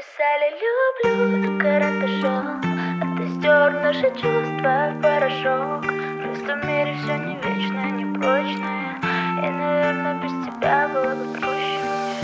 Написали люблю карандашом, а ты стер наши чувства в порошок. Просто в мире все не вечное, не прочное, и, наверное, без тебя было бы проще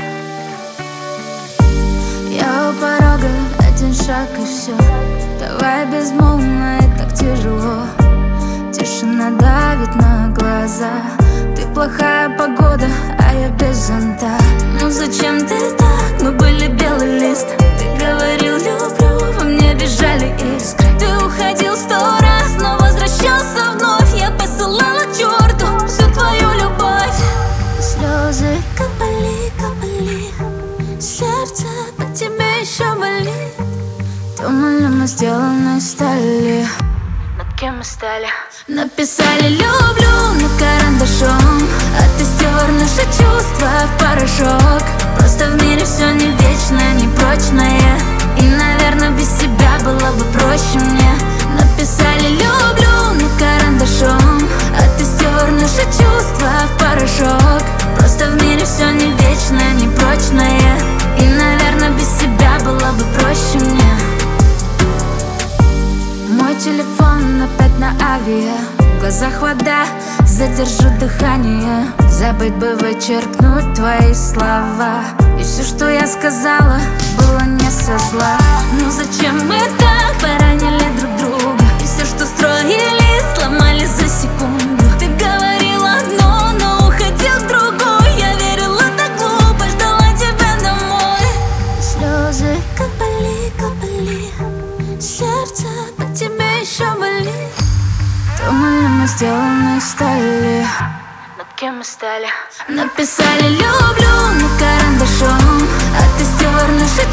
мне. Я у порога, один шаг и все. Давай безмолвно, и так тяжело. Тишина давит на глаза. Ты плохая погода, а я без зонта. Ну зачем ты так? Мы были белый лист. Ты говорил люблю, во мне бежали искры. Ты уходил 100 раз, но возвращался вновь. Я посылала к черту всю твою любовь. Слезы капали, капали. Сердце по тебе еще болит. Думали, мы сделаны из стали. Над кем мы стали? Написали люблю на карандашом, а ты стер наши чувства в порошок. Просто в мире все не вечное, не прочное, и, наверное, без тебя было бы проще мне. Написали люблю на карандашом, а ты стер наши чувства в порошок. Просто в мире все не вечное, не прочное, и, наверное, без тебя было бы проще мне. Мой телефон опять на авиа. В глазах вода, задержу дыхание. Забыть бы вычеркнуть твои слова. И все, что я сказала, было не со зла. Ну зачем мы так поранили друг друга? И все, что строили, сломали за секунду. Ты говорил одно, но уходил в другое. Я верила так глупо, ждала тебя домой. Слезы капали, капали. Сердце по тебе еще болит. Думали, мы сделаны из стали. Над кем мы стали? Написали люблю на карандашом, а ты стер наши